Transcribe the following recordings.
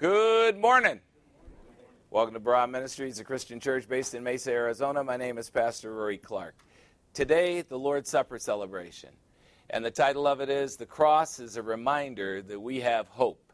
Good morning. Welcome to Barah Ministries, a Christian church based in Mesa, Arizona. My name is Pastor Rory Clark. Today, the Lord's Supper celebration. And the title of it is, The Cross is a Reminder That We Have Hope.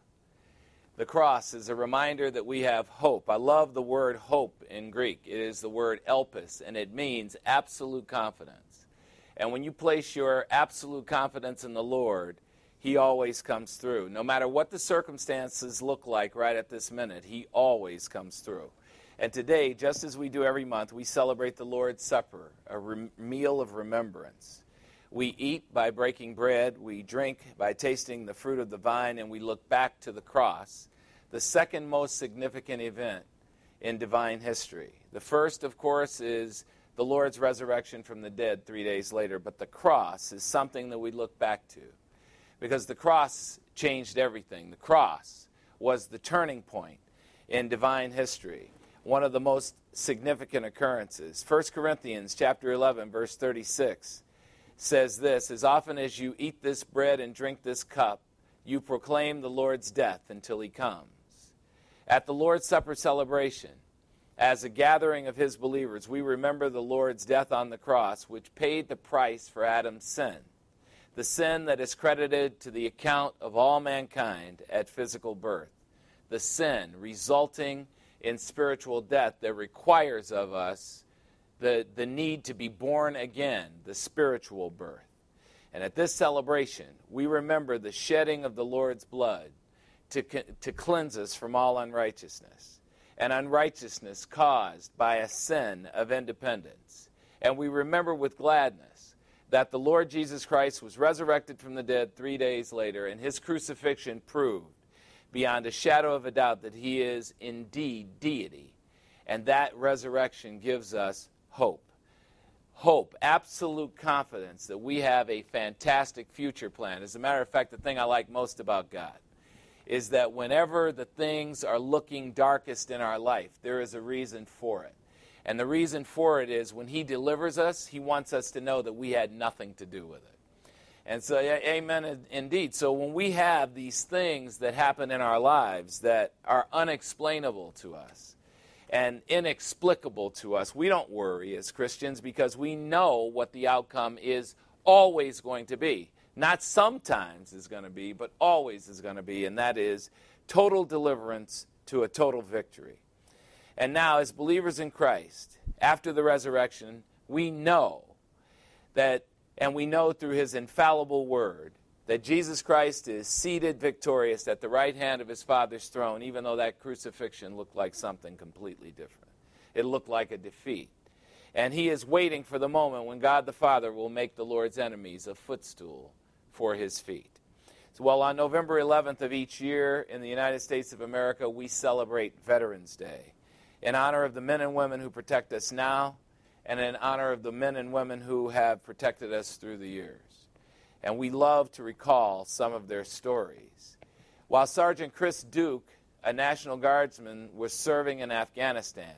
The cross is a reminder that we have hope. I love the word hope in Greek. It is the word elpis, and it means absolute confidence. And when you place your absolute confidence in the Lord, He always comes through. No matter what the circumstances look like right at this minute, He always comes through. And today, just as we do every month, we celebrate the Lord's Supper, a meal of remembrance. We eat by breaking bread, we drink by tasting the fruit of the vine, and we look back to the cross, the second most significant event in divine history. The first, of course, is the Lord's resurrection from the dead 3 days later, but the cross is something that we look back to. Because the cross changed everything. The cross was the turning point in divine history, one of the most significant occurrences. 1 Corinthians chapter 11, verse 36 says this, "As often as you eat this bread and drink this cup, you proclaim the Lord's death until He comes." At the Lord's Supper celebration, as a gathering of His believers, we remember the Lord's death on the cross, which paid the price for Adam's sin. The sin that is credited to the account of all mankind at physical birth. The sin resulting in spiritual death that requires of us the need to be born again, the spiritual birth. And at this celebration, we remember the shedding of the Lord's blood to cleanse us from all unrighteousness. And unrighteousness caused by a sin of independence. And we remember with gladness that the Lord Jesus Christ was resurrected from the dead 3 days later, and His crucifixion proved beyond a shadow of a doubt that He is indeed deity. And that resurrection gives us hope. Hope, absolute confidence that we have a fantastic future plan. As a matter of fact, the thing I like most about God is that whenever the things are looking darkest in our life, there is a reason for it. And the reason for it is when He delivers us, He wants us to know that we had nothing to do with it. And so, amen, indeed. So when we have these things that happen in our lives that are unexplainable to us and inexplicable to us, we don't worry as Christians because we know what the outcome is always going to be. Not sometimes is going to be, but always is going to be, and that is total deliverance to a total victory. And now, as believers in Christ, after the resurrection, we know that, and we know through His infallible word, that Jesus Christ is seated victorious at the right hand of His Father's throne, even though that crucifixion looked like something completely different. It looked like a defeat. And He is waiting for the moment when God the Father will make the Lord's enemies a footstool for His feet. So, well, on November 11th of each year in the United States of America, we celebrate Veterans Day, in honor of the men and women who protect us now, and in honor of the men and women who have protected us through the years. And we love to recall some of their stories. While Sergeant Chris Duke, a National Guardsman, was serving in Afghanistan,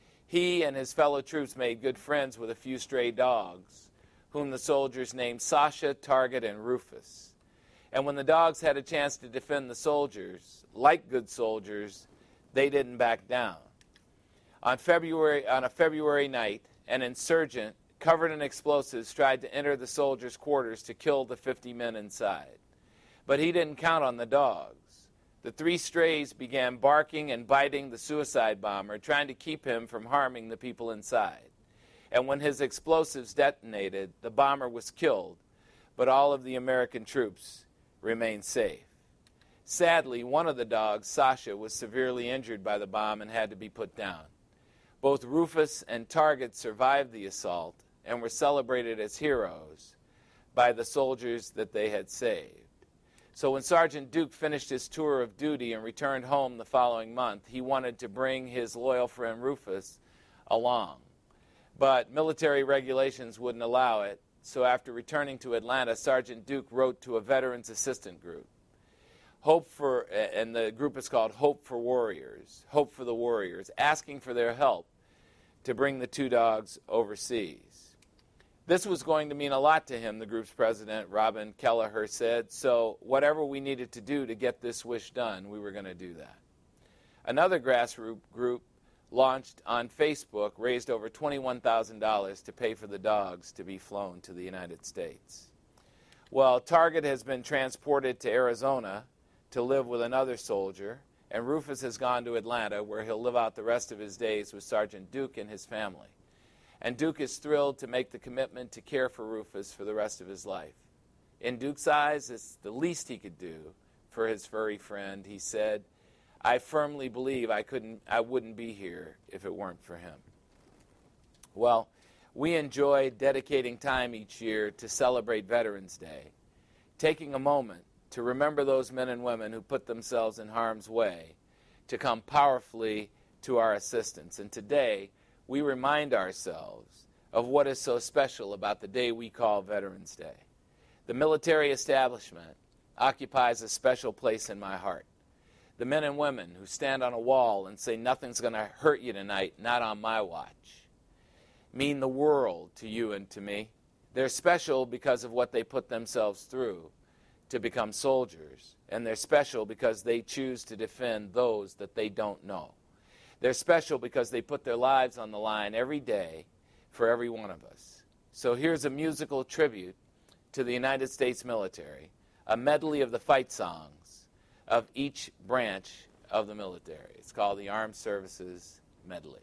he and his fellow troops made good friends with a few stray dogs, whom the soldiers named Sasha, Target, and Rufus. And when the dogs had a chance to defend the soldiers, like good soldiers, they didn't back down. On a February night, an insurgent covered in explosives tried to enter the soldiers' quarters to kill the 50 men inside. But he didn't count on the dogs. The 3 strays began barking and biting the suicide bomber, trying to keep him from harming the people inside. And when his explosives detonated, the bomber was killed, but all of the American troops remained safe. Sadly, one of the dogs, Sasha, was severely injured by the bomb and had to be put down. Both Rufus and Target survived the assault and were celebrated as heroes by the soldiers that they had saved. So when Sergeant Duke finished his tour of duty and returned home the following month, he wanted to bring his loyal friend Rufus along. But military regulations wouldn't allow it, so after returning to Atlanta, Sergeant Duke wrote to a Veterans Assistant Group. And the group is called Hope for Warriors, Hope for the Warriors, asking for their help to bring the 2 dogs overseas. This was going to mean a lot to him, the group's president, Robin Kelleher, said, so whatever we needed to do to get this wish done, we were going to do that. Another grassroots group launched on Facebook raised over $21,000 to pay for the dogs to be flown to the United States. Well, Target has been transported to Arizona to live with another soldier, and Rufus has gone to Atlanta, where he'll live out the rest of his days with Sergeant Duke and his family. And Duke is thrilled to make the commitment to care for Rufus for the rest of his life. In Duke's eyes, it's the least he could do for his furry friend. He said, "I firmly believe I wouldn't be here if it weren't for him." Well, we enjoy dedicating time each year to celebrate Veterans Day, taking a moment to remember those men and women who put themselves in harm's way to come powerfully to our assistance. And today, we remind ourselves of what is so special about the day we call Veterans Day. The military establishment occupies a special place in my heart. The men and women who stand on a wall and say, "Nothing's going to hurt you tonight, not on my watch," mean the world to you and to me. They're special because of what they put themselves through to become soldiers, and they're special because they choose to defend those that they don't know. They're special because they put their lives on the line every day for every one of us. So here's a musical tribute to the United States military, a medley of the fight songs of each branch of the military. It's called the Armed Services Medley.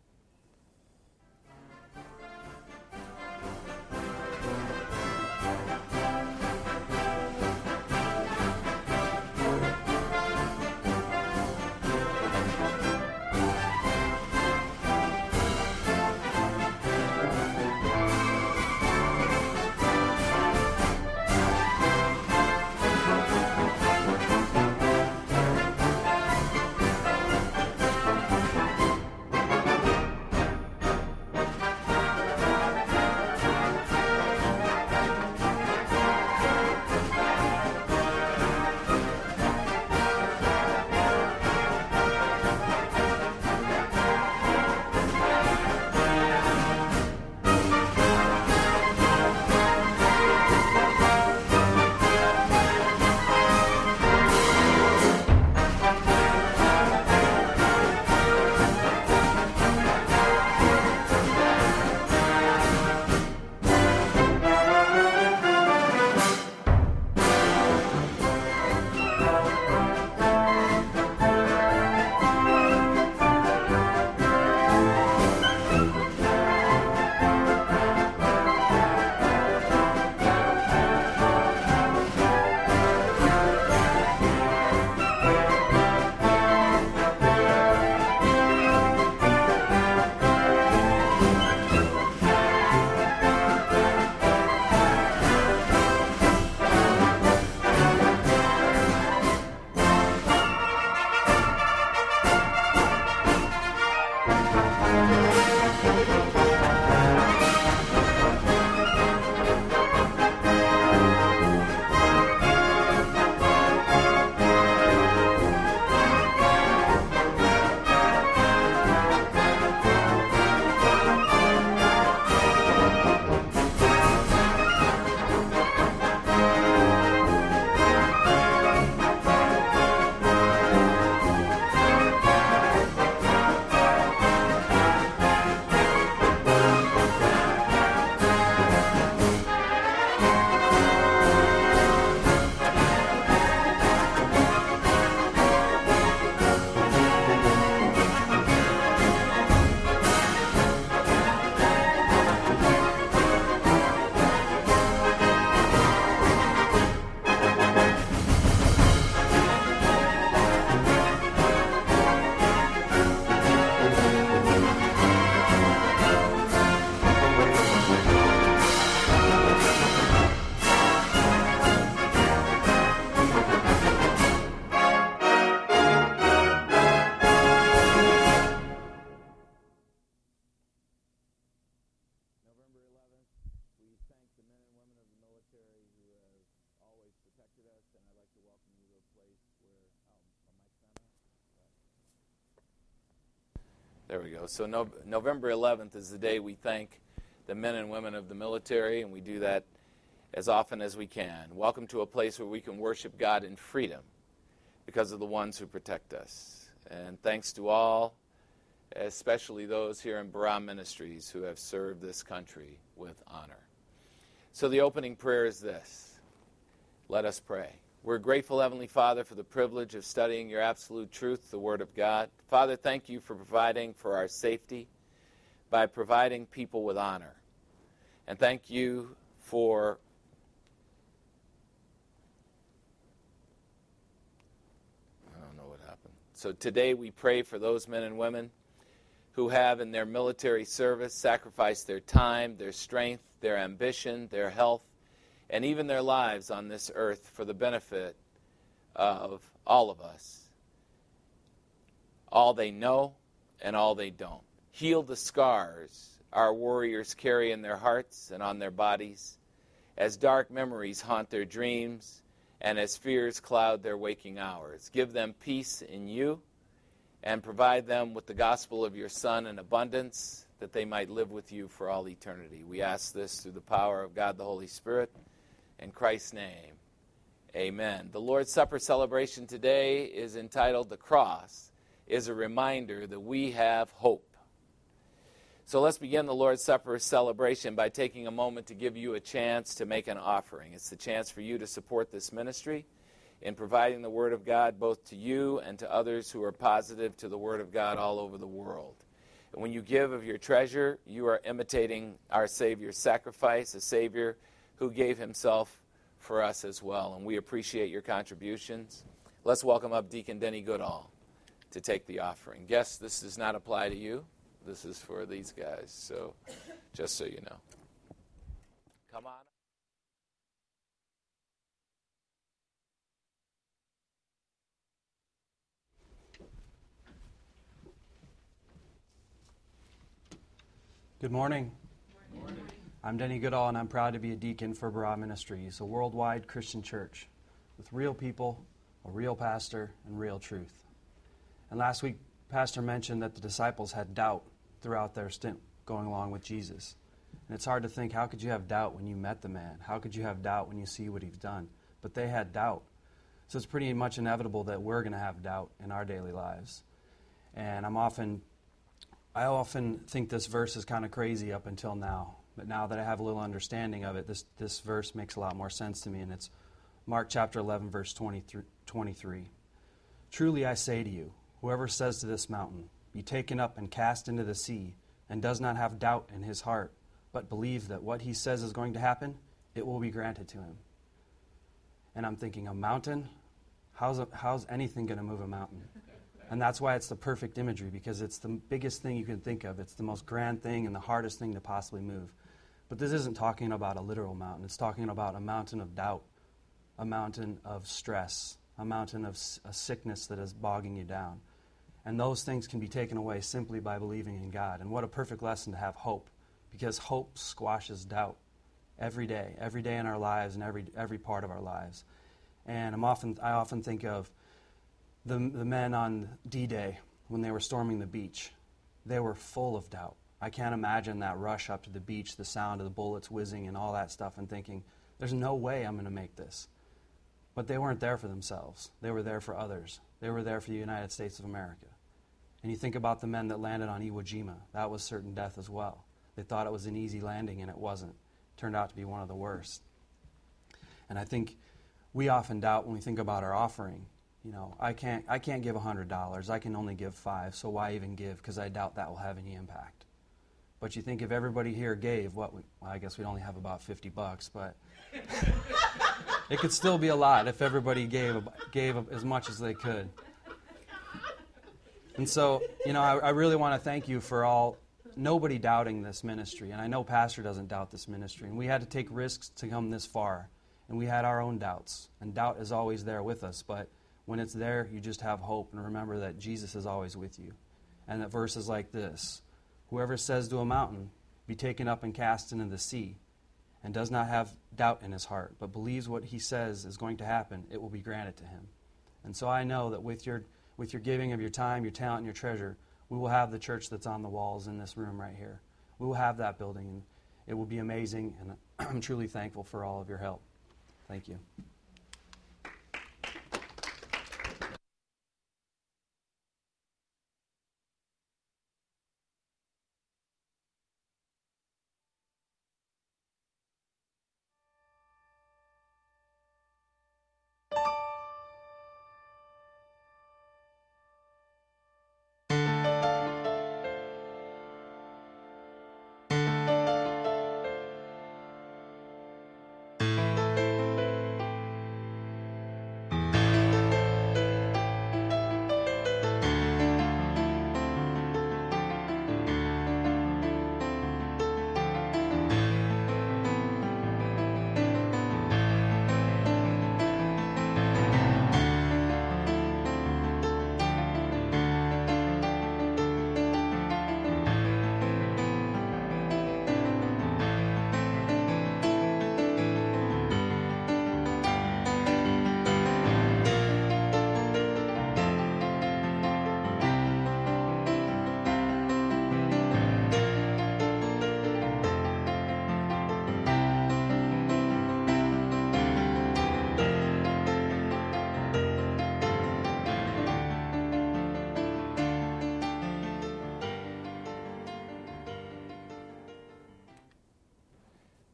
There we go. So November 11th is the day we thank the men and women of the military, and we do that as often as we can. Welcome to a place where we can worship God in freedom because of the ones who protect us. And thanks to all, especially those here in Barah Ministries who have served this country with honor. So the opening prayer is this. Let us pray. We're grateful, Heavenly Father, for the privilege of studying your absolute truth, the Word of God. Father, thank you for providing for our safety by providing people with honor. And thank you for So today we pray for those men and women who have in their military service sacrificed their time, their strength, their ambition, their health, and even their lives on this earth for the benefit of all of us. All they know and all they don't. Heal the scars our warriors carry in their hearts and on their bodies as dark memories haunt their dreams and as fears cloud their waking hours. Give them peace in you and provide them with the gospel of your Son in abundance that they might live with you for all eternity. We ask this through the power of God the Holy Spirit. In Christ's name, amen. The Lord's Supper celebration today is entitled The Cross is a Reminder that we have hope. So let's begin the Lord's Supper celebration by taking a moment to give you a chance to make an offering. It's the chance for you to support this ministry in providing the Word of God both to you and to others who are positive to the Word of God all over the world. And when you give of your treasure, you are imitating our Savior's sacrifice, a Savior who gave himself for us as well. And we appreciate your contributions. Let's welcome up Deacon Denny Goodall to take the offering. Guests, this does not apply to you. This is for these guys, so just so you know. Come on. Good morning. Good morning. I'm Denny Goodall, and I'm proud to be a deacon for Barah Ministries, a worldwide Christian church with real people, a real pastor, and real truth. And last week, Pastor mentioned that the disciples had doubt throughout their stint going along with Jesus. And it's hard to think, how could you have doubt when you met the man? How could you have doubt when you see what he's done? But they had doubt. So it's pretty much inevitable that we're going to have doubt in our daily lives. And I often think this verse is kind of crazy up until now. But now that I have a little understanding of it, this verse makes a lot more sense to me. And it's Mark chapter 11, verse 23. Truly I say to you, whoever says to this mountain, be taken up and cast into the sea, and does not have doubt in his heart, but believe that what he says is going to happen, it will be granted to him. And I'm thinking, a mountain? How's anything going to move a mountain? And that's why it's the perfect imagery, because it's the biggest thing you can think of. It's the most grand thing and the hardest thing to possibly move. But this isn't talking about a literal mountain. It's talking about a mountain of doubt, a mountain of stress, a mountain of a sickness that is bogging you down. And those things can be taken away simply by believing in God. And what a perfect lesson to have hope, because hope squashes doubt every day in our lives and every part of our lives. And I often think of the men on D-Day when they were storming the beach. They were full of doubt. I can't imagine that rush up to the beach, the sound of the bullets whizzing and all that stuff, and thinking, there's no way I'm going to make this. But they weren't there for themselves. They were there for others. They were there for the United States of America. And you think about the men that landed on Iwo Jima. That was certain death as well. They thought it was an easy landing, and it wasn't. It turned out to be one of the worst. And I think we often doubt when we think about our offering. You know, I can't give $100. I can only give $5, so why even give? Because I doubt that will have any impact. But you think if everybody here gave, I guess we'd only have about $50, but it could still be a lot if everybody gave as much as they could. And so, you know, I really want to thank you for nobody doubting this ministry. And I know Pastor doesn't doubt this ministry. And we had to take risks to come this far. And we had our own doubts. And doubt is always there with us. But when it's there, you just have hope. And remember that Jesus is always with you. And that verses like this, whoever says to a mountain, be taken up and cast into the sea, and does not have doubt in his heart, but believes what he says is going to happen, it will be granted to him. And so I know that with your giving of your time, your talent, and your treasure, we will have the church that's on the walls in this room right here. We will have that building, and it will be amazing, and I'm truly thankful for all of your help. Thank you.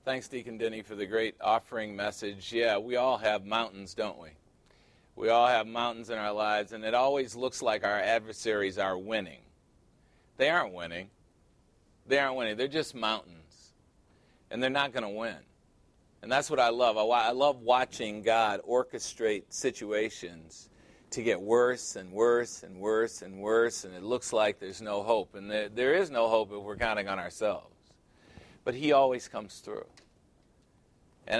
Thanks, Deacon Denny, for the great offering message. Yeah, we all have mountains, don't we? We all have mountains in our lives, and it always looks like our adversaries are winning. They aren't winning. They aren't winning. They're just mountains, and they're not going to win. And that's what I love. I love watching God orchestrate situations to get worse and worse and worse and worse, and it looks like there's no hope. And there is no hope if we're counting on ourselves. But he always comes through. And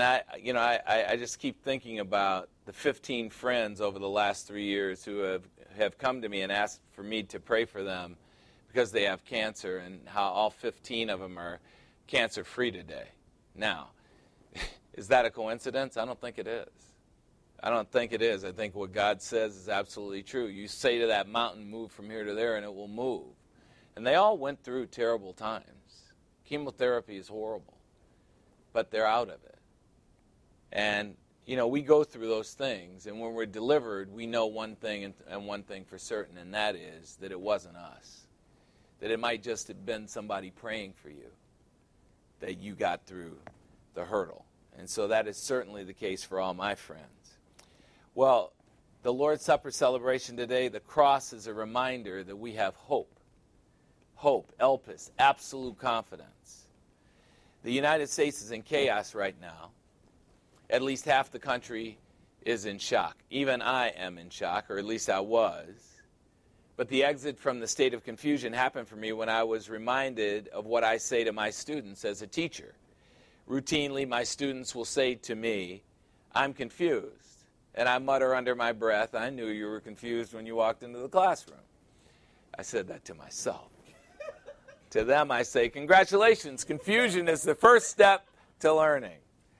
I just keep thinking about the 15 friends over the last 3 years who have come to me and asked for me to pray for them because they have cancer, and how all 15 of them are cancer-free today. Now, is that a coincidence? I don't think it is. I don't think it is. I think what God says is absolutely true. You say to that mountain, move from here to there, and it will move. And they all went through terrible times. Chemotherapy is horrible, but they're out of it. And, we go through those things, and when we're delivered, we know one thing and one thing for certain, and that is that it wasn't us. That it might just have been somebody praying for you, that you got through the hurdle. And so that is certainly the case for all my friends. Well, the Lord's Supper celebration today, the cross is a reminder that we have hope. Hope, elpis, absolute confidence. The United States is in chaos right now. At least half the country is in shock. Even I am in shock, or at least I was. But the exit from the state of confusion happened for me when I was reminded of what I say to my students as a teacher. Routinely, my students will say to me, "I'm confused." And I mutter under my breath, "I knew you were confused when you walked into the classroom." I said that to myself. To them, I say, "Congratulations, confusion is the first step to learning."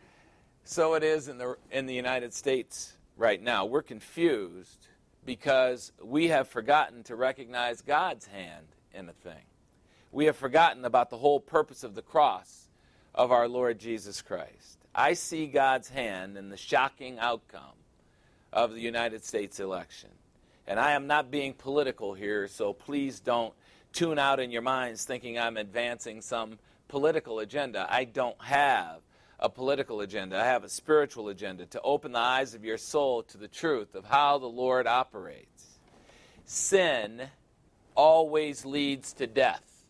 So it is in the United States right now. We're confused because we have forgotten to recognize God's hand in a thing. We have forgotten about the whole purpose of the cross of our Lord Jesus Christ. I see God's hand in the shocking outcome of the United States election. And I am not being political here, so please don't tune out in your minds thinking I'm advancing some political agenda. I don't have a political agenda. I have a spiritual agenda to open the eyes of your soul to the truth of how the Lord operates. Sin always leads to death.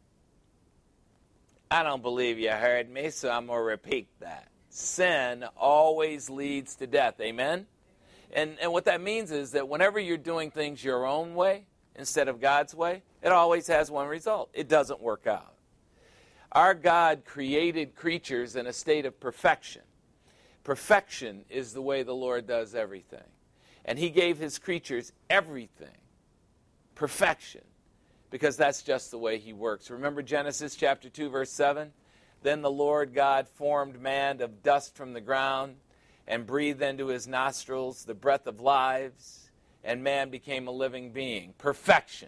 I don't believe you heard me, so I'm going to repeat that. Sin always leads to death. Amen? And what that means is that whenever you're doing things your own way instead of God's way, it always has one result. It doesn't work out. Our God created creatures in a state of perfection. Perfection is the way the Lord does everything. And he gave his creatures everything. Perfection. Because that's just the way he works. Remember Genesis chapter 2, verse 7? Then the Lord God formed man of dust from the ground and breathed into his nostrils the breath of lives, and man became a living being. Perfection.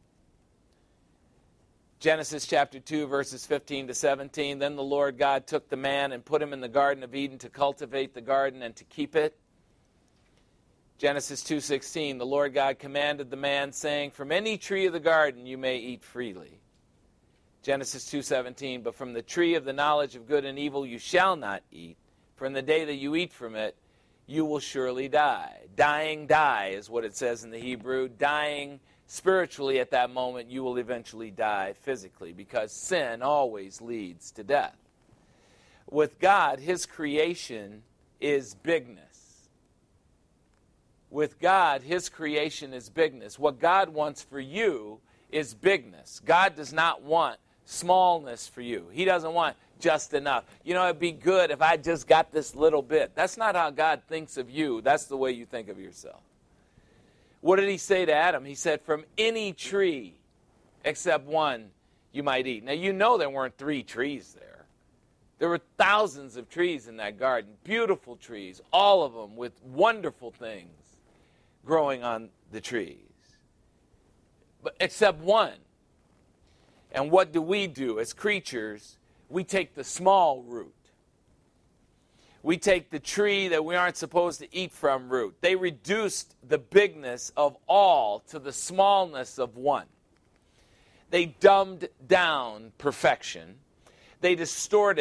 Genesis chapter 2, verses 15 to 17, then the Lord God took the man and put him in the Garden of Eden to cultivate the garden and to keep it. Genesis 2:16, the Lord God commanded the man, saying, from any tree of the garden you may eat freely. Genesis 2:17, but from the tree of the knowledge of good and evil you shall not eat, for in the day that you eat from it, you will surely die. Dying, die is what it says in the Hebrew. Dying spiritually at that moment, you will eventually die physically, because sin always leads to death. With God, his creation is bigness. With God, his creation is bigness. What God wants for you is bigness. God does not want smallness for you. He doesn't want just enough. You know, it'd be good if I just got this little bit. That's not how God thinks of you. That's the way you think of yourself. What did he say to Adam? He said, from any tree except one you might eat. Now, you know there weren't 3 trees there. There were thousands of trees in that garden, beautiful trees, all of them with wonderful things growing on the trees. But except one. And what do as creatures? We take the small root. We take the tree that we aren't supposed to eat from root. They reduced the bigness of all to the smallness of one. They dumbed down perfection. They distorted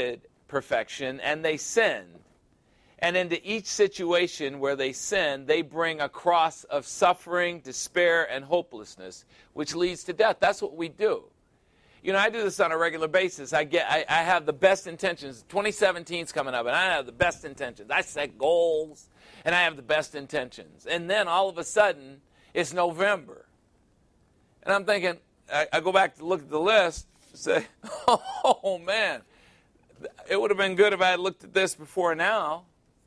perfection, and they sinned. And into each situation where they sin, they bring a cross of suffering, despair, and hopelessness, which leads to death. That's what we do. You know, I do this on a regular basis. I have the best intentions. 2017 is coming up, and I have the best intentions. I set goals, and I have the best intentions. And then all of a sudden, it's November. And I'm thinking, I go back to look at the list and say, oh, man, it would have been good if I had looked at this before now.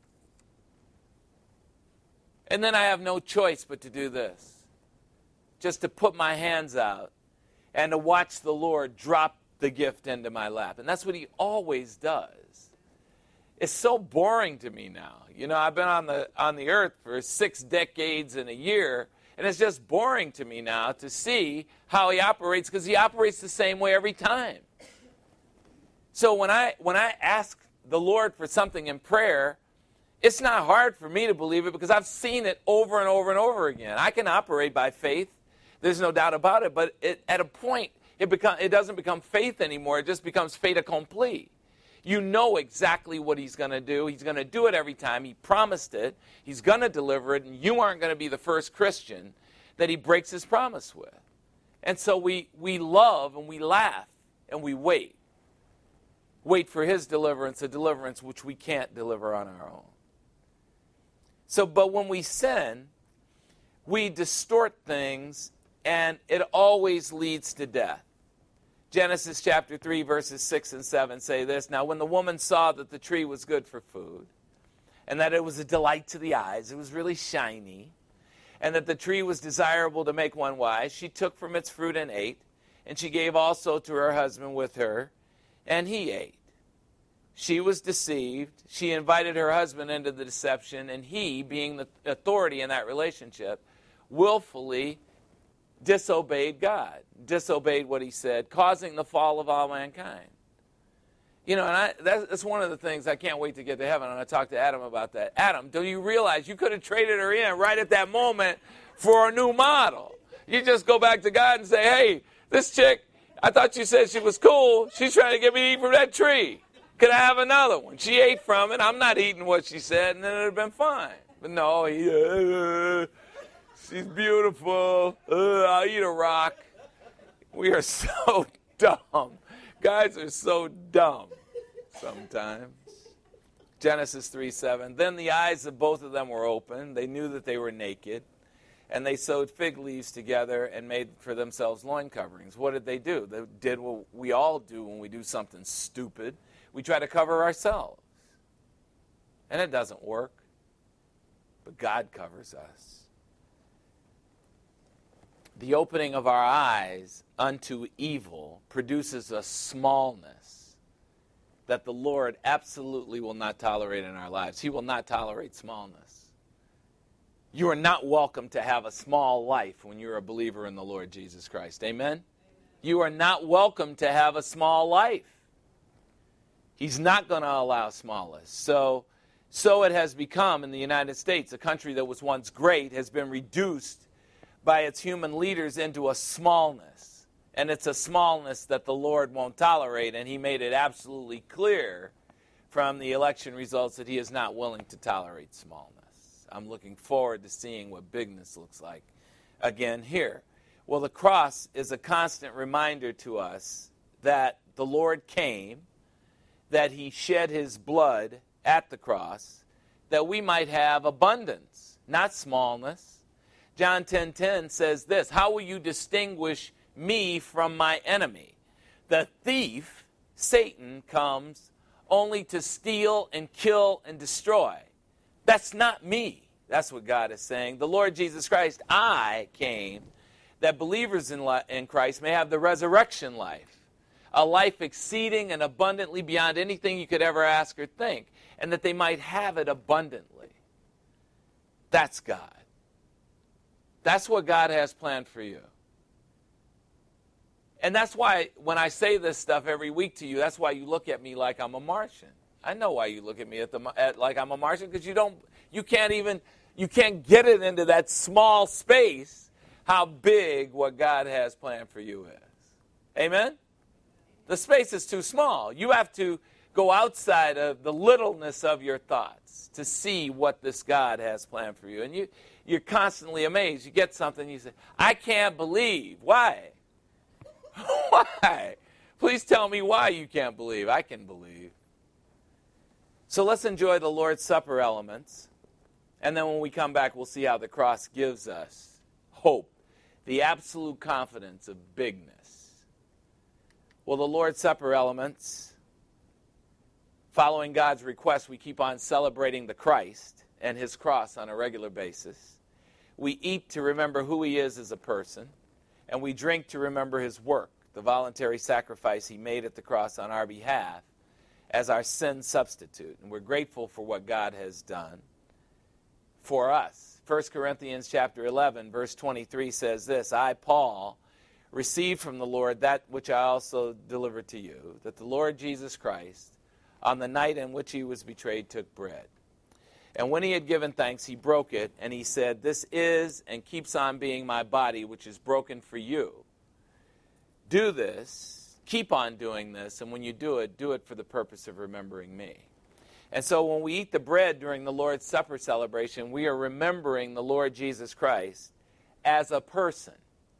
And then I have no choice but to do this, just to put my hands out and to watch the Lord drop the gift into my lap. And that's what he always does. It's so boring to me now. You know, I've been on the earth for 6 decades and a year, and it's just boring to me now to see how he operates, because he operates the same way every time. So when I ask the Lord for something in prayer, it's not hard for me to believe it because I've seen it over and over and over again. I can operate by faith. There's no doubt about it. But at a point, it doesn't become faith anymore. It just becomes fait accompli. You know exactly what he's going to do. He's going to do it every time. He promised it. He's going to deliver it. And you aren't going to be the first Christian that he breaks his promise with. And so we love and we laugh and we wait. Wait for his deliverance, a deliverance which we can't deliver on our own. So, but when we sin, we distort things, and it always leads to death. Genesis chapter 3, verses 6 and 7 say this: Now when the woman saw that the tree was good for food, and that it was a delight to the eyes, it was really shiny, and that the tree was desirable to make one wise, she took from its fruit and ate, and she gave also to her husband with her, and he ate. She was deceived. She invited her husband into the deception, and he, being the authority in that relationship, willfully disobeyed God, disobeyed what he said, causing the fall of all mankind. You know, and that's one of the things I can't wait to get to heaven. I'm going to talk to Adam about that. Adam, do you realize you could have traded her in right at that moment for a new model? You just go back to God and say, hey, this chick, I thought you said she was cool. She's trying to get me to eat from that tree. Could I have another one? She ate from it. I'm not eating what she said, and then it would have been fine. But no, she's beautiful. I'll eat a rock. We are so dumb. Guys are so dumb sometimes. Genesis 3:7. Then the eyes of both of them were open. They knew that they were naked. And they sewed fig leaves together and made for themselves loin coverings. What did they do? They did what we all do when we do something stupid. We try to cover ourselves. And it doesn't work. But God covers us. The opening of our eyes unto evil produces a smallness that the Lord absolutely will not tolerate in our lives. He will not tolerate smallness. You are not welcome to have a small life when you're a believer in the Lord Jesus Christ. Amen? You are not welcome to have a small life. He's not going to allow smallness. So it has become in the United States, a country that was once great, has been reduced by its human leaders into a smallness. And it's a smallness that the Lord won't tolerate, and he made it absolutely clear from the election results that he is not willing to tolerate smallness. I'm looking forward to seeing what bigness looks like again here. Well, the cross is a constant reminder to us that the Lord came, that he shed his blood at the cross, that we might have abundance, not smallness. John 10:10 says this: How will you distinguish me from my enemy? The thief, Satan, comes only to steal and kill and destroy. That's not me. That's what God is saying. The Lord Jesus Christ, I came that believers in Christ may have the resurrection life, a life exceeding and abundantly beyond anything you could ever ask or think, and that they might have it abundantly. That's God. That's what God has planned for you. And that's why when I say this stuff every week to you, that's why you look at me like I'm a Martian. I know why you look at me like I'm a Martian, because you can't get it into that small space how big what God has planned for you is. Amen? The space is too small. You have to go outside of the littleness of your thoughts to see what this God has planned for you. And you're constantly amazed. You get something, you say, I can't believe. Why? Why? Please tell me why you can't believe. I can believe. So let's enjoy the Lord's Supper elements. And then when we come back, we'll see how the cross gives us hope, the absolute confidence of bigness. Well, the Lord's Supper elements, following God's request, we keep on celebrating the Christ and his cross on a regular basis. We eat to remember who he is as a person, and we drink to remember his work, the voluntary sacrifice he made at the cross on our behalf as our sin substitute. And we're grateful for what God has done for us. 1 Corinthians chapter 11, verse 23 says this, I, Paul, received from the Lord that which I also delivered to you, that the Lord Jesus Christ, on the night in which he was betrayed, took bread. And when he had given thanks, he broke it, and he said, this is and keeps on being my body, which is broken for you. Do this, keep on doing this, and when you do it for the purpose of remembering me. And so when we eat the bread during the Lord's Supper celebration, we are remembering the Lord Jesus Christ as a person.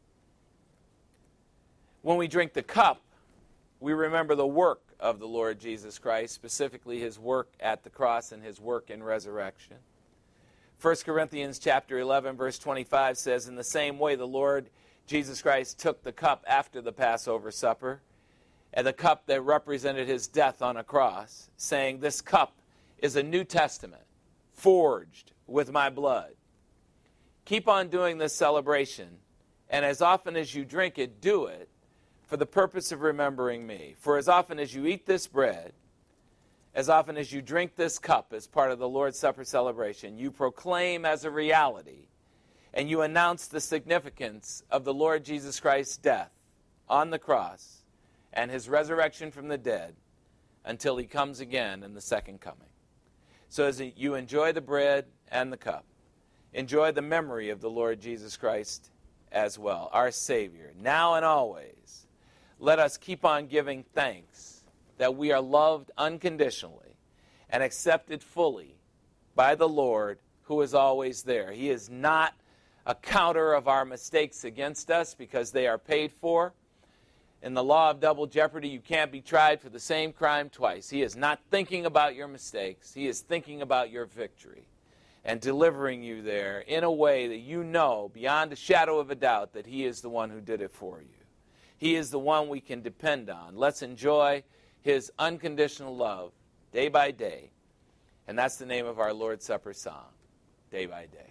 When we drink the cup, we remember the work of the Lord Jesus Christ, specifically his work at the cross and his work in resurrection. 1 Corinthians chapter 11, verse 25 says, in the same way the Lord Jesus Christ took the cup after the Passover supper, and the cup that represented his death on a cross, saying, this cup is a New Testament, forged with my blood. Keep on doing this celebration, and as often as you drink it, do it for the purpose of remembering me. For as often as you eat this bread, as often as you drink this cup as part of the Lord's Supper celebration, you proclaim as a reality, and you announce the significance of the Lord Jesus Christ's death on the cross and his resurrection from the dead until he comes again in the second coming. So as you enjoy the bread and the cup, enjoy the memory of the Lord Jesus Christ as well, our Savior, now and always. Let us keep on giving thanks that we are loved unconditionally and accepted fully by the Lord who is always there. He is not a counter of our mistakes against us because they are paid for. In the law of double jeopardy, you can't be tried for the same crime twice. He is not thinking about your mistakes. He is thinking about your victory and delivering you there in a way that you know beyond a shadow of a doubt that he is the one who did it for you. He is the one we can depend on. Let's enjoy his unconditional love day by day. And that's the name of our Lord's Supper song, Day by Day.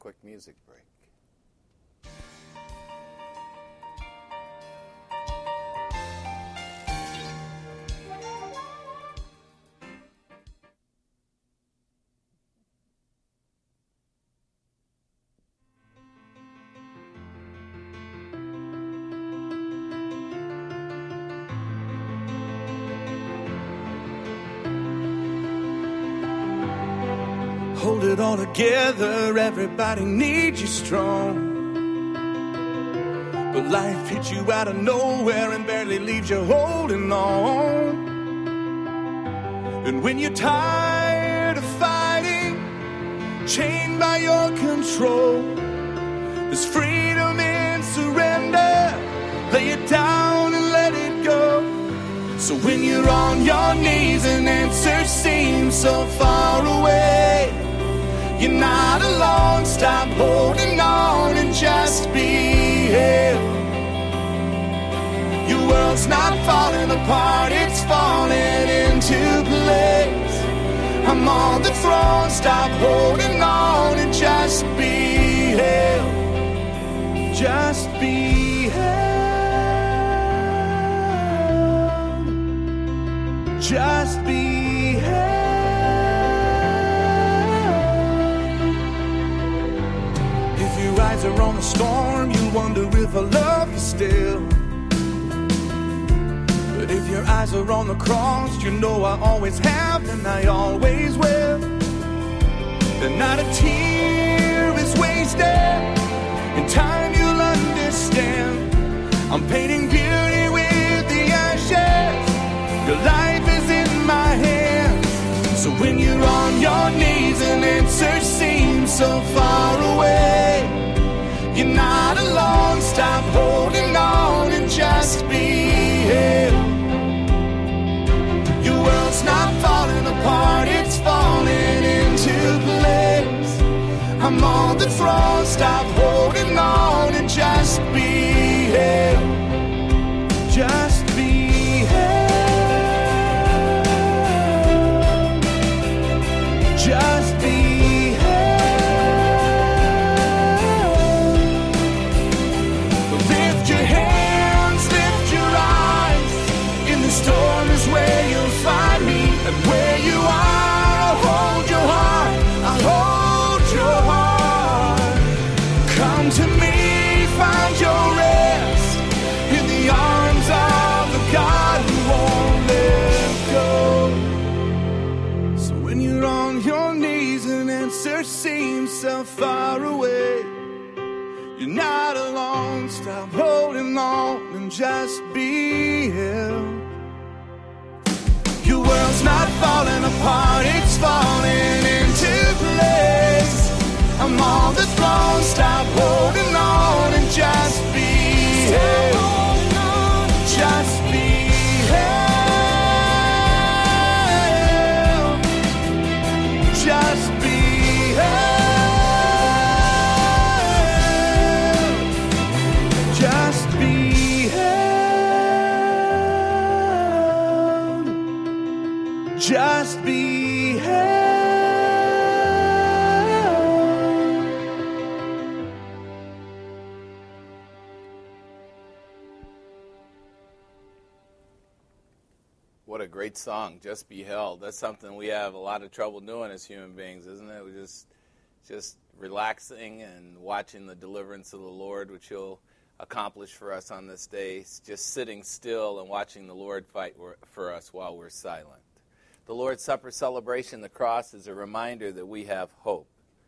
quick music break. Hold it all together, everybody needs you strong. But life hits you out of nowhere and barely leaves you holding on. And when you're tired of fighting, chained by your control, there's freedom in surrender. Lay it down and let it go. So when you're on your knees and answers seem so far away, you're not alone, stop holding on and just be held. Your world's not falling apart, it's falling into place. I'm on the throne, stop holding on and just be held. Just be held. Just be held. Eyes are on the storm, you wonder if I love you still. But if your eyes are on the cross, you know I always have and I always will. Then not a tear is wasted. In time you'll understand. I'm painting beauty with the ashes. Your life is in my hands. So when you're on your knees and answers seem so far away, you're not alone, stop holding on and just be held. Your world's not falling apart, it's falling into place. I'm on the throne, stop holding on and just be held. Just be held. Just be storm is where you'll find me, and where you are, I'll hold your heart, I'll hold your heart. Come to me, find your rest in the arms of the God who won't let go. So when you're on your knees and answers seem so far away, you're not alone, stop holding on and just be held. Your world's not falling apart, it's falling into place. I'm on the throne, stop holding on and just be held. Just be held. Just be held. Just be held. Just be held. What a great song, Just Be Held. That's something we have a lot of trouble doing as human beings, isn't it? We're just relaxing and watching the deliverance of the Lord, which He'll accomplish for us on this day. Just sitting still and watching the Lord fight for us while we're silent. The Lord's Supper celebration, the cross, is a reminder that we have hope.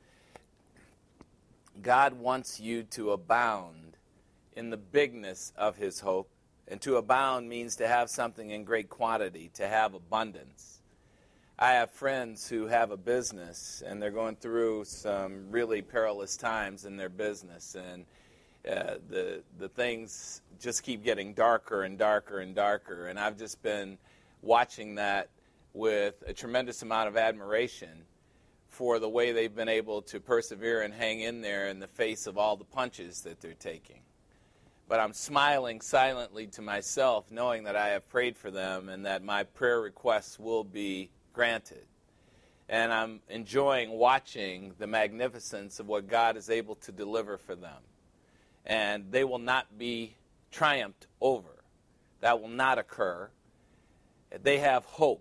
God wants you to abound in the bigness of His hope. And to abound means to have something in great quantity, to have abundance. I have friends who have a business, and they're going through some really perilous times in their business. And the things just keep getting darker and darker and darker. And I've just been watching that with a tremendous amount of admiration for the way they've been able to persevere and hang in there in the face of all the punches that they're taking. But I'm smiling silently to myself, knowing that I have prayed for them and that my prayer requests will be granted. And I'm enjoying watching the magnificence of what God is able to deliver for them. And they will not be triumphed over. That will not occur. They have hope.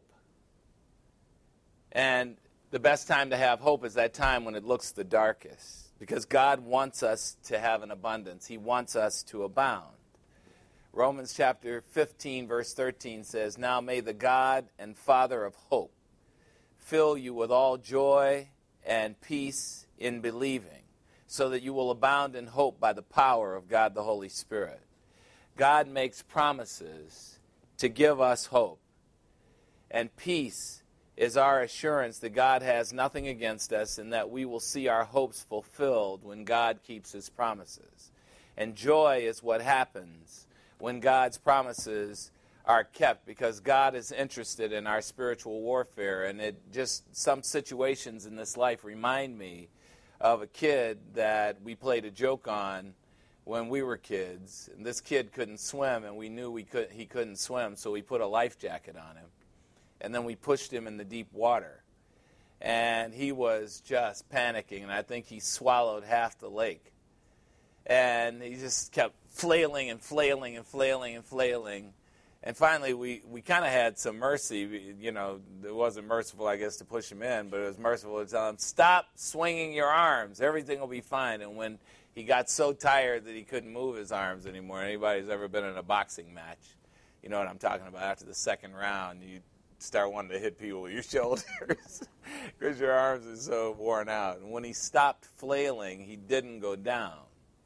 And the best time to have hope is that time when it looks the darkest. Because God wants us to have an abundance. He wants us to abound. Romans chapter 15, verse 13 says, "Now may the God and Father of hope fill you with all joy and peace in believing, so that you will abound in hope by the power of God the Holy Spirit." God makes promises to give us hope. And peace is our assurance that God has nothing against us and that we will see our hopes fulfilled when God keeps his promises. And joy is what happens when God's promises are kept, because God is interested in our spiritual warfare. And it just, some situations in this life remind me of a kid that we played a joke on when we were kids. And this kid couldn't swim, and we knew he couldn't swim, so we put a life jacket on him. And then we pushed him in the deep water. And he was just panicking, and I think he swallowed half the lake. And he just kept flailing and flailing and flailing and flailing. And finally, we kind of had some mercy. You know, it wasn't merciful, I guess, to push him in, but it was merciful to tell him, "Stop swinging your arms. Everything will be fine." And when he got so tired that he couldn't move his arms anymore, anybody who's ever been in a boxing match, you know what I'm talking about. After the second round, you start wanting to hit people with your shoulders because your arms are so worn out. And when he stopped flailing, he didn't go down.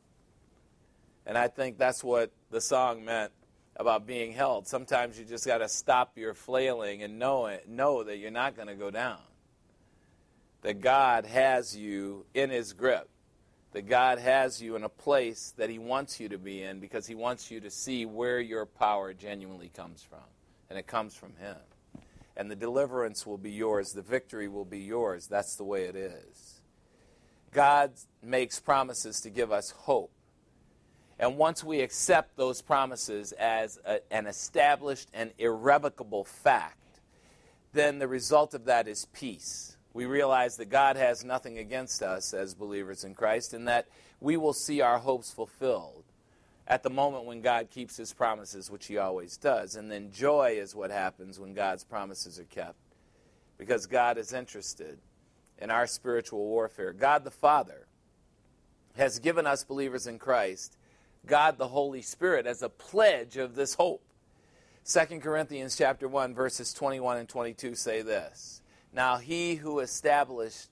And I think that's what the song meant about being held. Sometimes you just got to stop your flailing and know that you're not going to go down. That God has you in his grip. That God has you in a place that he wants you to be in, because he wants you to see where your power genuinely comes from. And it comes from him. And the deliverance will be yours. The victory will be yours. That's the way it is. God makes promises to give us hope. And once we accept those promises as an established and irrevocable fact, then the result of that is peace. We realize that God has nothing against us as believers in Christ, and that we will see our hopes fulfilled at the moment when God keeps his promises, which he always does. And then joy is what happens when God's promises are kept, because God is interested in our spiritual warfare. God the Father has given us believers in Christ God the Holy Spirit as a pledge of this hope. 2 Corinthians chapter 1, verses 21 and 22 say this: "Now he who establishes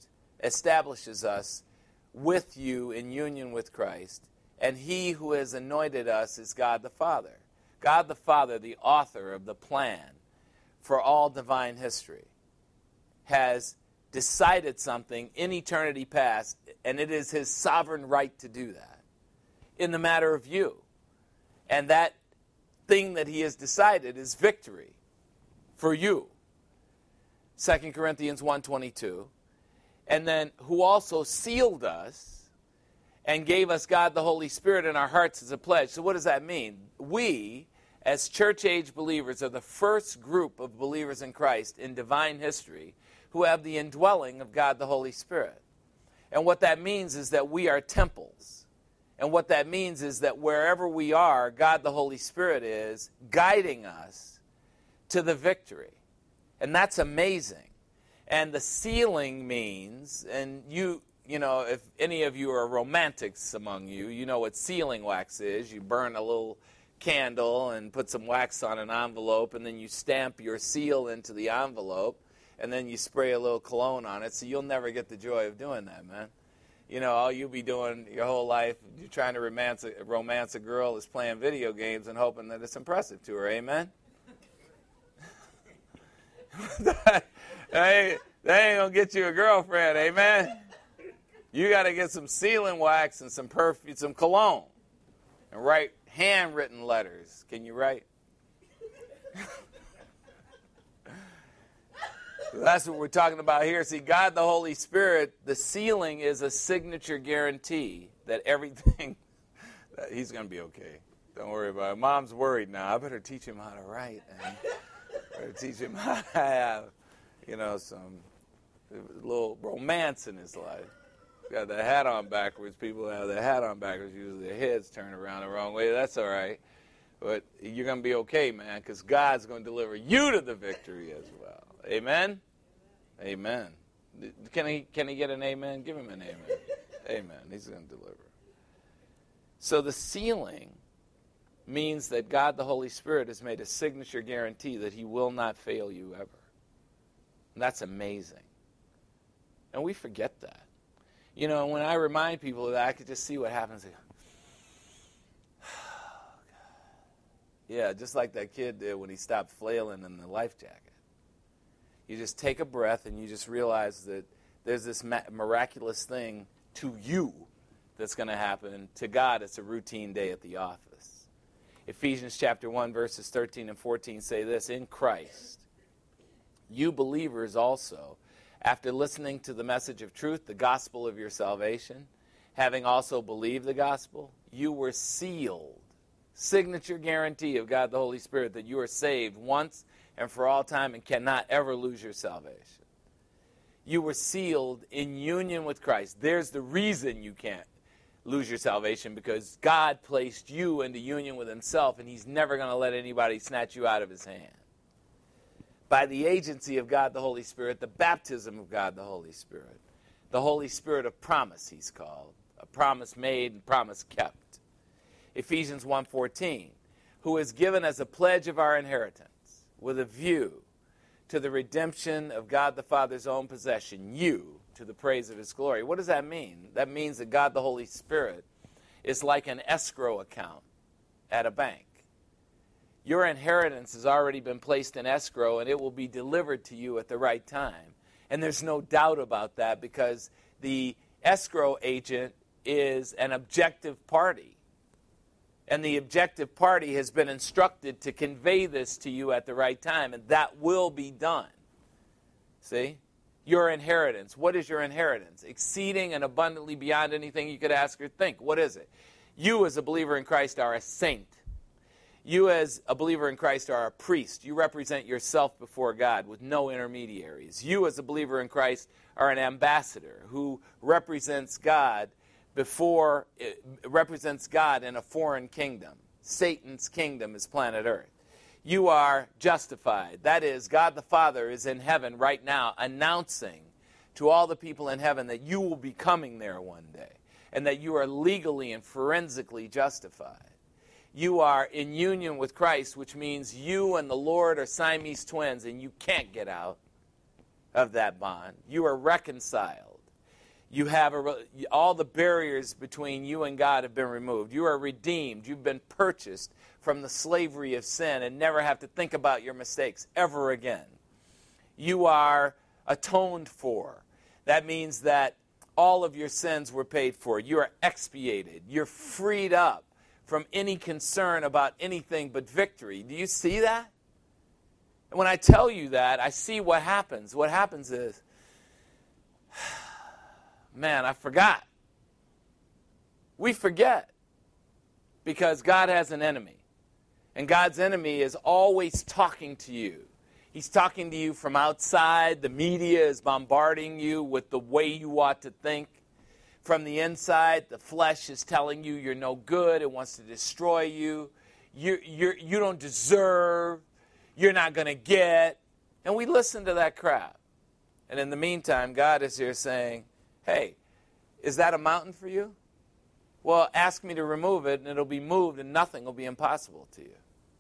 us with you in union with Christ, and he who has anointed us is God the Father." God the Father, the author of the plan for all divine history, has decided something in eternity past, and it is his sovereign right to do that in the matter of you. And that thing that he has decided is victory for you. 2 Corinthians 1:22. And then, who also sealed us and gave us God the Holy Spirit in our hearts as a pledge. So what does that mean? We, as church-age believers, are the first group of believers in Christ in divine history who have the indwelling of God the Holy Spirit. And what that means is that we are temples. And what that means is that wherever we are, God the Holy Spirit is guiding us to the victory. And that's amazing. And the sealing means, and you know, if any of you are romantics among you, you know what sealing wax is. You burn a little candle and put some wax on an envelope, and then you stamp your seal into the envelope, and then you spray a little cologne on it, so you'll never get the joy of doing that, man. You know, all you'll be doing your whole life, you're trying to romance a girl, is playing video games and hoping that it's impressive to her. Amen? that ain't going to get you a girlfriend. Amen? You got to get some sealing wax and some perfume, some cologne, and write handwritten letters. Can you write? That's what we're talking about here. See, God the Holy Spirit, the sealing is a signature guarantee that everything, that he's going to be okay. Don't worry about it. Mom's worried now. I better teach him how to write, and better teach him how to have, you know, some A little romance in his life. Got the hat on backwards. People have their hat on backwards. Usually their heads turn around the wrong way. That's all right. But you're going to be okay, man, because God's going to deliver you to the victory as well. Amen? Amen. Can he get an amen? Give him an amen. Amen. He's going to deliver. So the sealing means that God the Holy Spirit has made a signature guarantee that he will not fail you ever. And that's amazing. And we forget that. You know, when I remind people of that, I could just see what happens. Yeah, just like that kid did when he stopped flailing in the life jacket. You just take a breath and you just realize that there's this miraculous thing to you that's going to happen. To God, it's a routine day at the office. Ephesians chapter 1, verses 13 and 14 say this, in Christ, you believers also, after listening to the message of truth, the gospel of your salvation, having also believed the gospel, you were sealed. Signature guarantee of God the Holy Spirit that you are saved once and for all time and cannot ever lose your salvation. You were sealed in union with Christ. There's the reason you can't lose your salvation, because God placed you into union with himself, and he's never going to let anybody snatch you out of his hand. By the agency of God the Holy Spirit, the baptism of God the Holy Spirit of promise he's called, a promise made and promise kept. Ephesians 1:14, who is given as a pledge of our inheritance with a view to the redemption of God the Father's own possession, you, to the praise of his glory. What does that mean? That means that God the Holy Spirit is like an escrow account at a bank. Your inheritance has already been placed in escrow, and it will be delivered to you at the right time. And there's no doubt about that, because the escrow agent is an objective party. And the objective party has been instructed to convey this to you at the right time, and that will be done. See? Your inheritance. What is your inheritance? Exceeding and abundantly beyond anything you could ask or think. What is it? You as a believer in Christ are a saint. You as a believer in Christ are a priest. You represent yourself before God with no intermediaries. You as a believer in Christ are an ambassador who represents God in a foreign kingdom. Satan's kingdom is planet Earth. You are justified. That is, God the Father is in heaven right now announcing to all the people in heaven that you will be coming there one day and that you are legally and forensically justified. You are in union with Christ, which means you and the Lord are Siamese twins, and you can't get out of that bond. You are reconciled. You have all the barriers between you and God have been removed. You are redeemed. You've been purchased from the slavery of sin and never have to think about your mistakes ever again. You are atoned for. That means that all of your sins were paid for. You are expiated. You're freed up from any concern about anything but victory. Do you see that? And when I tell you that, I see what happens. What happens is, man, I forgot. We forget because God has an enemy. And God's enemy is always talking to you. He's talking to you from outside. The media is bombarding you with the way you ought to think. From the inside, the flesh is telling you you're no good. It wants to destroy you. You don't deserve. You're not going to get. And we listen to that crap. And in the meantime, God is here saying, hey, is that a mountain for you? Well, ask me to remove it, and it'll be moved, and nothing will be impossible to you.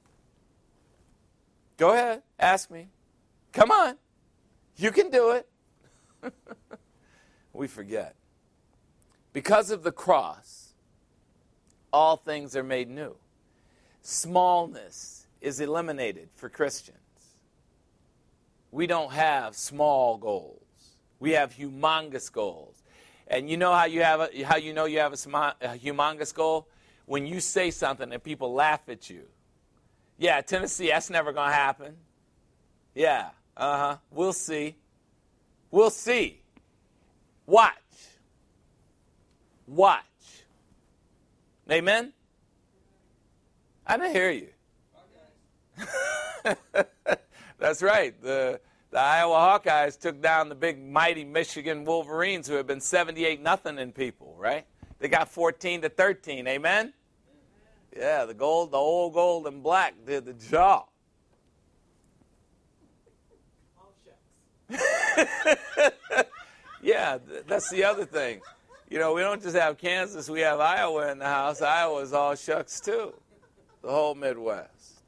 Go ahead. Ask me. Come on. You can do it. We forget. Because of the cross, all things are made new. Smallness is eliminated for Christians. We don't have small goals. We have humongous goals. And you know how you have a humongous goal? When you say something and people laugh at you. Yeah, Tennessee, that's never going to happen. Yeah, we'll see. We'll see. Watch. Watch. Amen? I didn't hear you. That's right. The The Iowa Hawkeyes took down the big, mighty Michigan Wolverines who have been 78-0 in people, right? They got 14-13, amen? Yeah, the old gold and black did the job. Yeah, that's the other thing. You know, we don't just have Kansas, we have Iowa in the house. Iowa's all shucks too. The whole Midwest.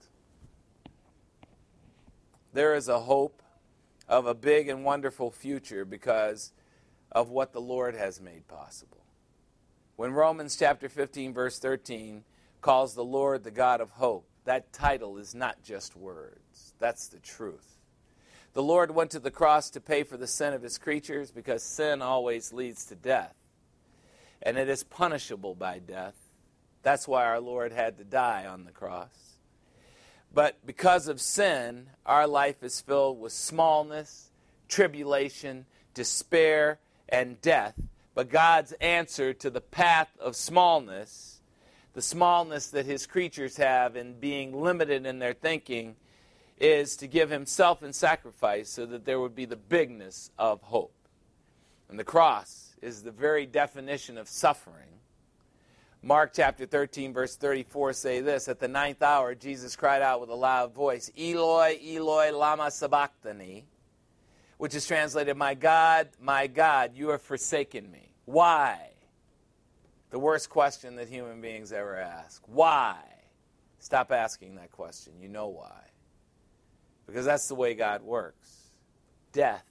There is a hope of a big and wonderful future because of what the Lord has made possible. When Romans chapter 15, verse 13 calls the Lord the God of hope, that title is not just words. That's the truth. The Lord went to the cross to pay for the sin of his creatures because sin always leads to death. And it is punishable by death. That's why our Lord had to die on the cross. But because of sin, our life is filled with smallness, tribulation, despair, and death. But God's answer to the path of smallness, the smallness that his creatures have in being limited in their thinking, is to give himself in sacrifice so that there would be the bigness of hope. And the cross is the very definition of suffering. Mark chapter 13, verse 34 say this, at the 9th hour, Jesus cried out with a loud voice, Eloi, Eloi, lama sabachthani, which is translated, my God, you have forsaken me. Why? The worst question that human beings ever ask. Why? Stop asking that question. You know why. Because that's the way God works. Death.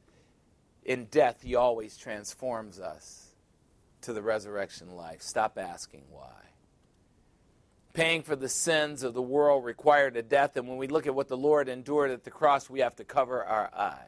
In death, he always transforms us to the resurrection life. Stop asking why. Paying for the sins of the world required a death, and when we look at what the Lord endured at the cross, we have to cover our eyes.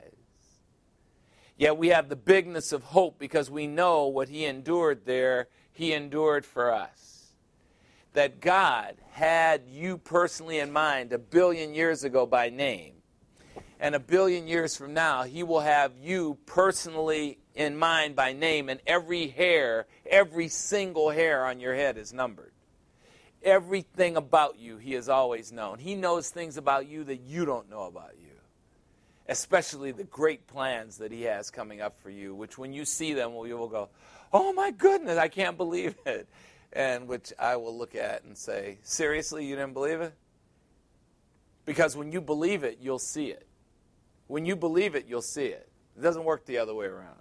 Yet we have the bigness of hope because we know what he endured there, he endured for us. That God had you personally in mind 1 billion years ago by name. And 1 billion years from now, he will have you personally in mind by name, and every hair, every single hair on your head is numbered. Everything about you he has always known. He knows things about you that you don't know about you. Especially the great plans that he has coming up for you, which when you see them, you will go, oh my goodness, I can't believe it. And which I will look at and say, seriously, you didn't believe it? Because when you believe it, you'll see it. When you believe it, you'll see it. It doesn't work the other way around.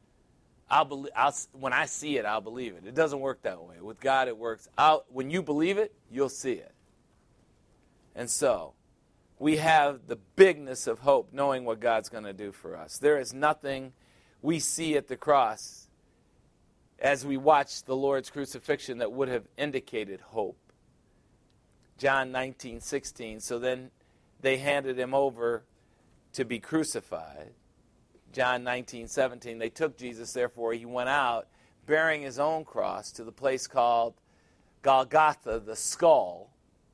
When I see it, I'll believe it. It doesn't work that way. With God, it works out. When you believe it, you'll see it. And so, we have the bigness of hope, knowing what God's going to do for us. There is nothing we see at the cross as we watch the Lord's crucifixion that would have indicated hope. John 19:16. So then they handed him over to be crucified. John 19:17. They took Jesus, therefore he went out bearing his own cross to the place called Golgotha, the skull.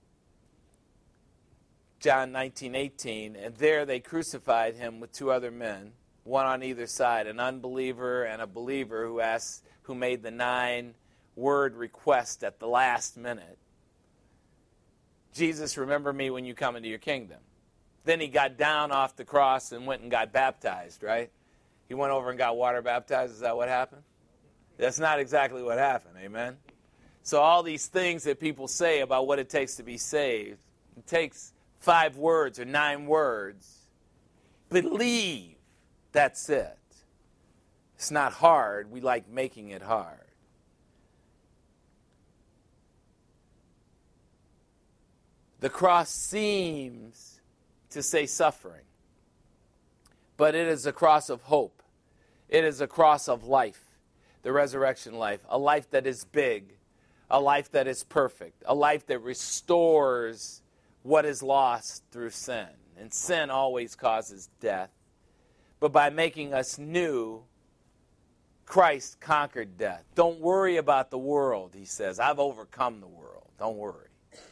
John 19:18. And there they crucified him with 2 other men, one on either side, an unbeliever and a believer who made the 9-word request at the last minute. Jesus, remember me when you come into your kingdom. Then he got down off the cross and went and got baptized, right? He went over and got water baptized. Is that what happened? That's not exactly what happened, amen? So all these things that people say about what it takes to be saved, it takes 5 words or 9 words. Believe. That's it. It's not hard. We like making it hard. The cross seems to say suffering, but it is a cross of hope. It is a cross of life, the resurrection life, a life that is big, a life that is perfect, a life that restores what is lost through sin. And sin always causes death. But by making us new, Christ conquered death. Don't worry about the world, he says. I've overcome the world. Don't worry.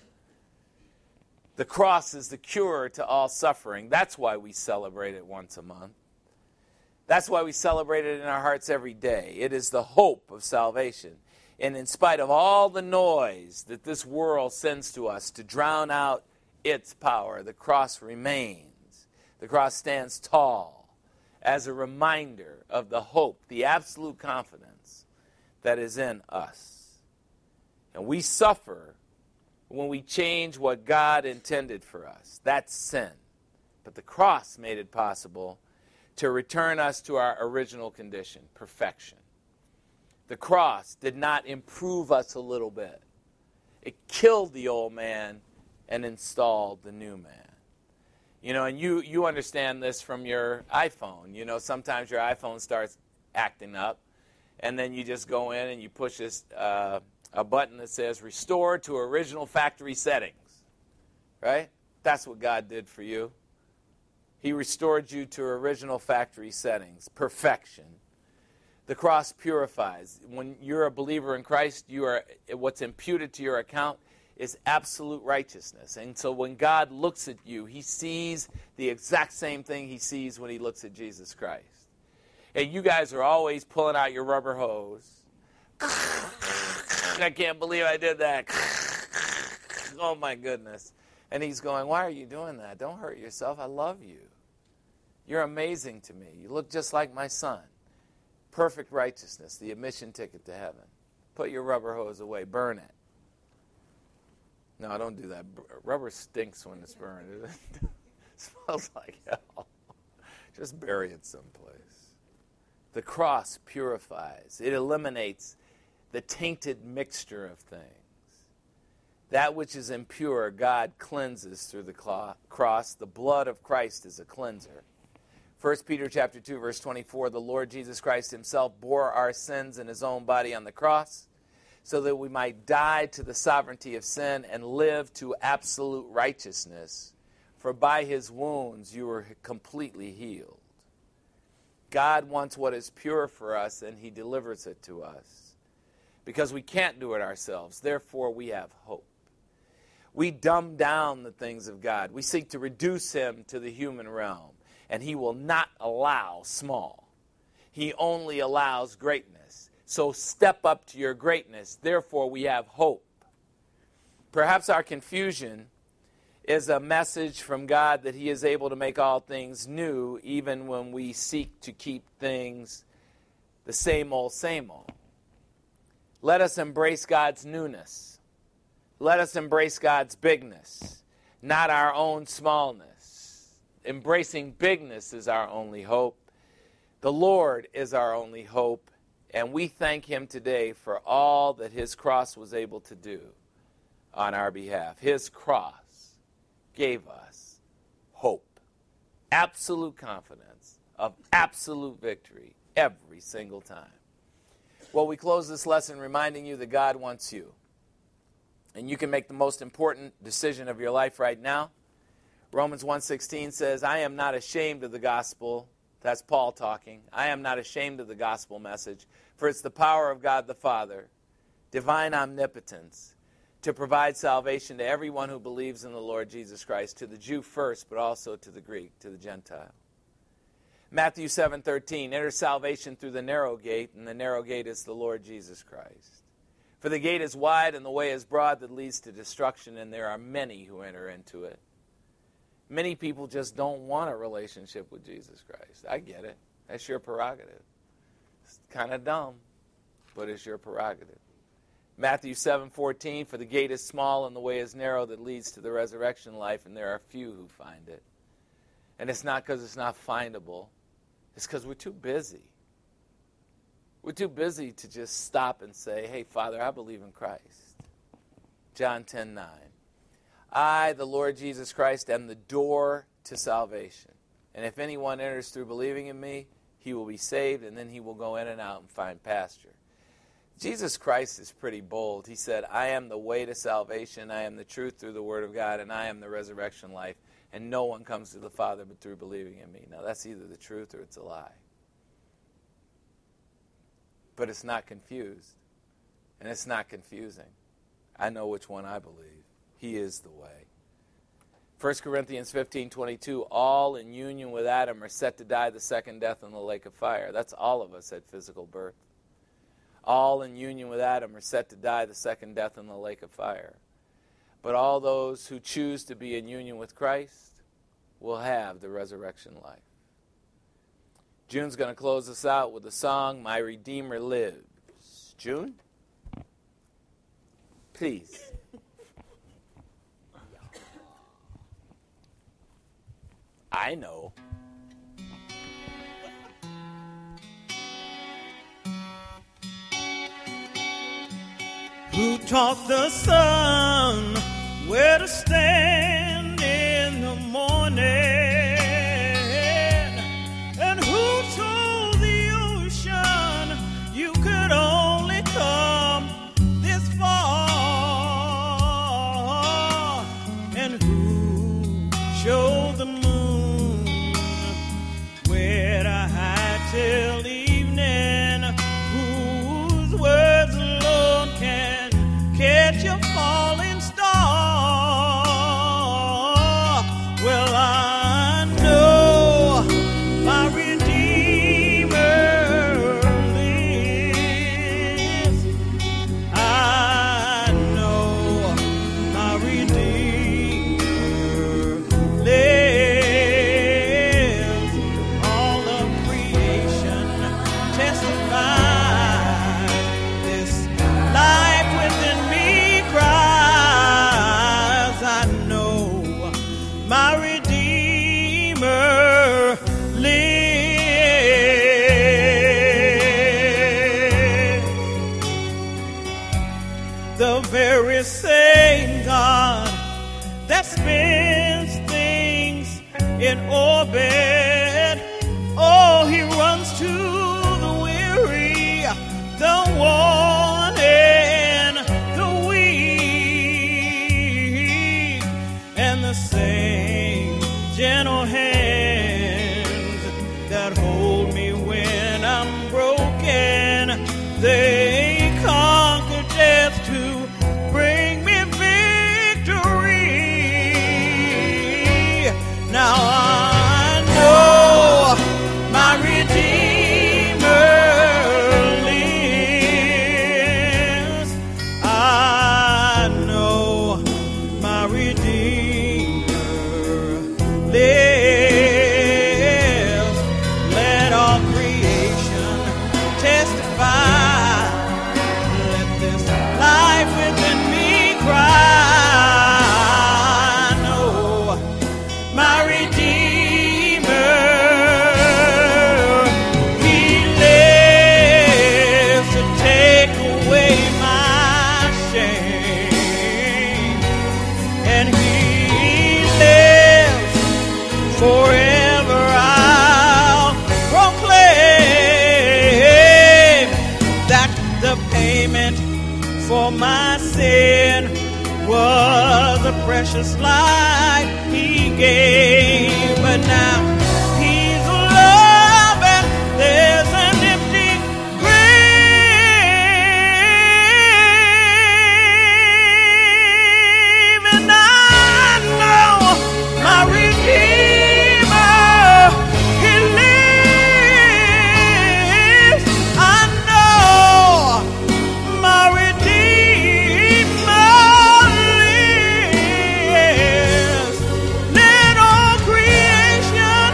The cross is the cure to all suffering. That's why we celebrate it once a month. That's why we celebrate it in our hearts every day. It is the hope of salvation. And in spite of all the noise that this world sends to us to drown out its power, the cross remains The cross stands tall as a reminder of the hope, the absolute confidence that is in us. And we suffer when we change what God intended for us. That's sin. But the cross made it possible to return us to our original condition, perfection. The cross did not improve us a little bit. It killed the old man and installed the new man. You know, and you understand this from your iPhone. You know, sometimes your iPhone starts acting up, and then you just go in and you push this a button that says restore to original factory settings, right? That's what God did for you. He restored you to original factory settings, perfection. The cross purifies. When you're a believer in Christ, what's imputed to your account is absolute righteousness. And so when God looks at you, he sees the exact same thing he sees when he looks at Jesus Christ. And you guys are always pulling out your rubber hose. I can't believe I did that. Oh my goodness. And he's going, why are you doing that? Don't hurt yourself. I love you. You're amazing to me. You look just like my son. Perfect righteousness, the admission ticket to heaven. Put your rubber hose away. Burn it. No, don't do that. Rubber stinks when it's burned. It smells like hell. Just bury it someplace. The cross purifies. It eliminates the tainted mixture of things. That which is impure, God cleanses through the cross. The blood of Christ is a cleanser. 1 Peter chapter 2, verse 24, the Lord Jesus Christ himself bore our sins in his own body on the cross, so that we might die to the sovereignty of sin and live to absolute righteousness. For by his wounds you were completely healed. God wants what is pure for us, and he delivers it to us. Because we can't do it ourselves. Therefore, we have hope. We dumb down the things of God. We seek to reduce him to the human realm. And he will not allow small. He only allows greatness. So step up to your greatness. Therefore, we have hope. Perhaps our confusion is a message from God that he is able to make all things new, even when we seek to keep things the same old, same old. Let us embrace God's newness. Let us embrace God's bigness, not our own smallness. Embracing bigness is our only hope. The Lord is our only hope, and we thank him today for all that his cross was able to do on our behalf. His cross gave us hope, absolute confidence of absolute victory every single time. Well, we close this lesson reminding you that God wants you. And you can make the most important decision of your life right now. Romans 1:16 says, I am not ashamed of the gospel. That's Paul talking. I am not ashamed of the gospel message, for it's the power of God the Father, divine omnipotence, to provide salvation to everyone who believes in the Lord Jesus Christ, to the Jew first, but also to the Greek, to the Gentile. Matthew 7:13, enter salvation through the narrow gate, and the narrow gate is the Lord Jesus Christ. For the gate is wide and the way is broad that leads to destruction, and there are many who enter into it. Many people just don't want a relationship with Jesus Christ. I get it. That's your prerogative. It's kind of dumb, but it's your prerogative. Matthew 7:14, for the gate is small and the way is narrow that leads to the resurrection life, and there are few who find it. And it's not because it's not findable. It's because we're too busy. We're too busy to just stop and say, hey, Father, I believe in Christ. John 10:9. I, the Lord Jesus Christ, am the door to salvation. And if anyone enters through believing in me, he will be saved, and then he will go in and out and find pasture. Jesus Christ is pretty bold. He said, I am the way to salvation. I am the truth through the word of God, and I am the resurrection life. And no one comes to the Father but through believing in me. Now, that's either the truth or it's a lie. But it's not confused. And it's not confusing. I know which one I believe. He is the way. 1 Corinthians 15:22, all in union with Adam are set to die the second death in the lake of fire. That's all of us at physical birth. All in union with Adam are set to die the second death in the lake of fire. But all those who choose to be in union with Christ will have the resurrection life. June's going to close us out with the song, My Redeemer Lives. June? Please. I know. Who taught the sun where to stand in the morning? And who told the ocean you could only come this far? And who showed the moon where to hide till evening? Whose words alone can catch a falling star? Well, I know my Redeemer lives. I know my Redeemer lives. All of creation testifies. This life within me cries. I know my Redeemer lives. The very same God that spins things in orbit. Oh, he runs to the weary, the worn and the weak, and the same gentle hands that hold me when I'm broken. They conquer death to bring me victory. Now I know my Redeemer lives. I know my Redeemer lives. Let all creation testify. Let this life within me cry. I know my Redeemer. He lives to take away my shame, and he lives forever. I'll proclaim that the payment for my sin was the precious life he gave. But now he's alive and there's an empty grave. And I know my Redeemer, he lives. I know my Redeemer lives. Let all creation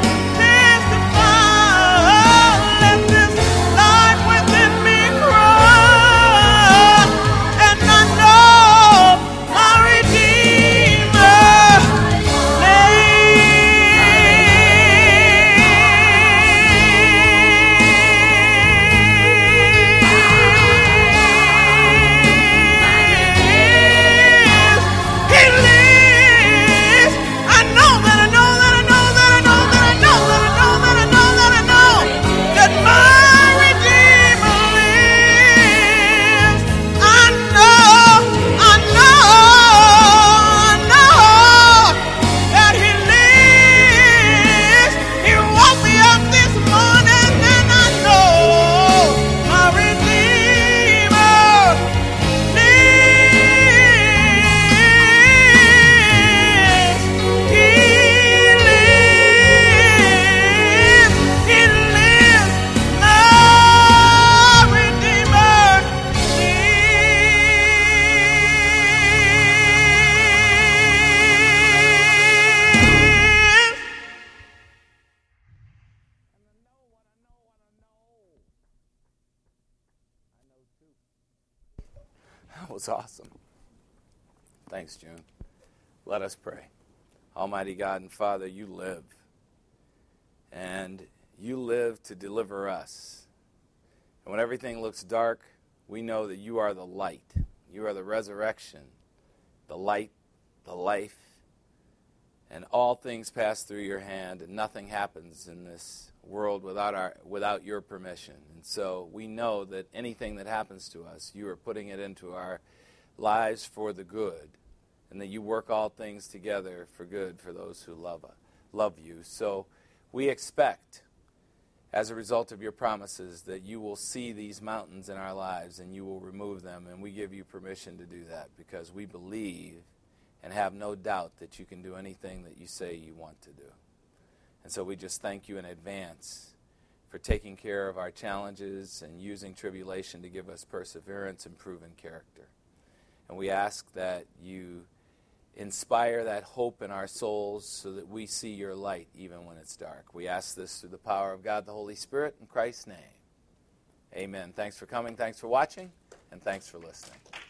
That was awesome. Thanks, June. Let us pray. Almighty God and Father, you live. And you live to deliver us. And when everything looks dark, we know that you are the light. You are the resurrection, the light, the life. And all things pass through your hand, and nothing happens in this world without your permission. And so we know that anything that happens to us, you are putting it into our lives for the good, and that you work all things together for good for those who love you. So we expect, as a result of your promises, that you will see these mountains in our lives and you will remove them, and we give you permission to do that because we believe and have no doubt that you can do anything that you say you want to do. And so we just thank you in advance for taking care of our challenges and using tribulation to give us perseverance and proven character. And we ask that you inspire that hope in our souls so that we see your light even when it's dark. We ask this through the power of God the Holy Spirit in Christ's name. Amen. Thanks for coming, thanks for watching, and thanks for listening.